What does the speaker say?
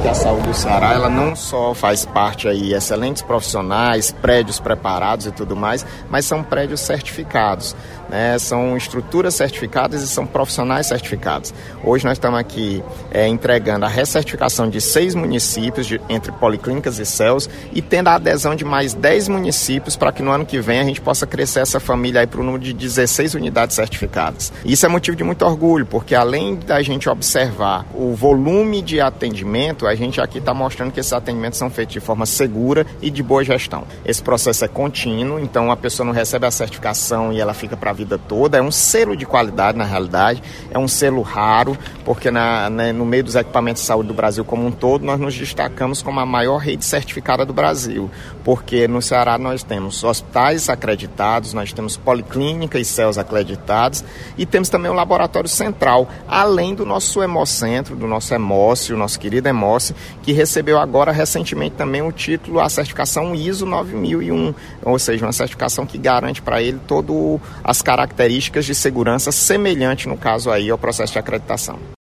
que a saúde do Ceará, ela não só faz parte aí excelentes profissionais, prédios preparados e tudo mais, mas são prédios certificados, né? São estruturas certificadas e são profissionais certificados. Hoje nós estamos aqui entregando a recertificação de 6 municípios, entre policlínicas e CELS, e tendo a adesão de mais 10 municípios para que no ano que vem a gente possa crescer essa família aí para o número de 16 unidades certificadas. Isso é motivo de muito orgulho, porque além da gente observar o volume de atendimento, a gente aqui está mostrando que esses atendimentos são feitos de forma segura e de boa gestão. Esse processo é contínuo, então a pessoa não recebe a certificação e ela fica para a vida toda. É um selo de qualidade, na realidade, é um selo raro, porque no meio dos equipamentos de saúde do Brasil como um todo, nós nos destacamos como a maior rede certificada do Brasil, porque no Ceará nós temos hospitais acreditados, nós temos policlínica e CELS acreditados e temos também o laboratório central, além do nosso Hemocentro, do nosso Hemócio, o nosso querido Hemócio, que recebeu agora recentemente também o título, a certificação ISO 9001, ou seja, uma certificação que garante para ele todas as características de segurança semelhante, no caso aí, ao processo de acreditação.